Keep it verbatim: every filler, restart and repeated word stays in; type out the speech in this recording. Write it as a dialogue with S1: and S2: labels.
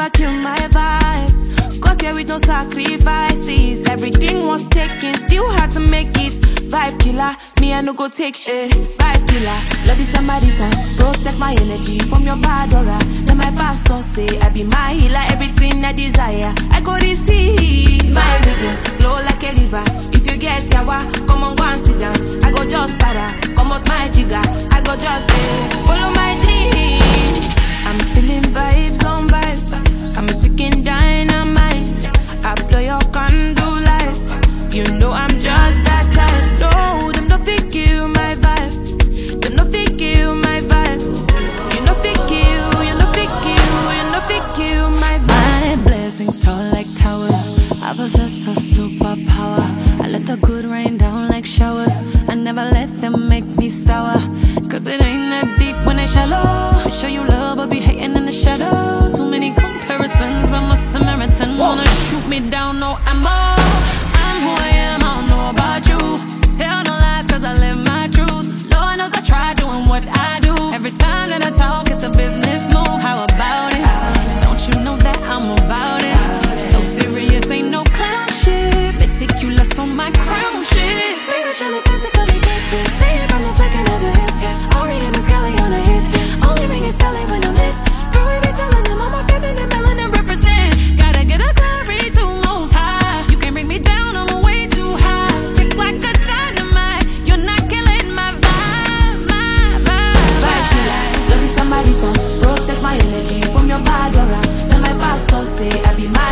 S1: never kill my vibe. Got here with no sacrifices. Everything was taken, still had to make it. Vibe killer, me I no go take shit. Vibe killer, love is somebody time. Protect my energy from your bad aura. Let my pastor say I be my healer. Everything I desire, I go receive. My rhythm flow like a river. If you get yawa, come on go and sit down. I go just para, come out my jigger. I go just eh, follow my dream. I'm feeling vibes on vibes. I'm a ticking dynamite. I blow your candle lights. You know I'm just that type. No, them no fit kill my vibe. Them no fit kill my vibe. You no fit kill, you no fit kill, you no fit kill my vibe.
S2: My blessings tall like towers. I possess a superpower. I let the good rain down like showers. I never let them make me sour. Cause it ain't that deep when they shallow. I show you love but be hating in the shadows. Too many comparisons, I'm a Samaritan. Wanna shoot me down, no ammo. I'm who I am, I don't know about you. Tell no lies cause I live my truth. Lord knows I try doing what I do. Every time that I talk it's a business move. How about it? Don't you know that I'm about it? So serious, ain't no clown shit. Meticulous on my crown shit. Spiritually, physically gifted. Say it from the flicking of the hip. Orion is Kelly on the hit. Only ring is Sally when I'm lit. Girl, we be telling them I'm a feminine melanin represent. Gotta get a glory to most high. You can't bring me down, I'm way too high. Tick like a dynamite. You're not killing my vibe, my vibe.
S1: Vibe killer, love is somebody time. Protect my energy from your bad aura. Let my pastor say I be my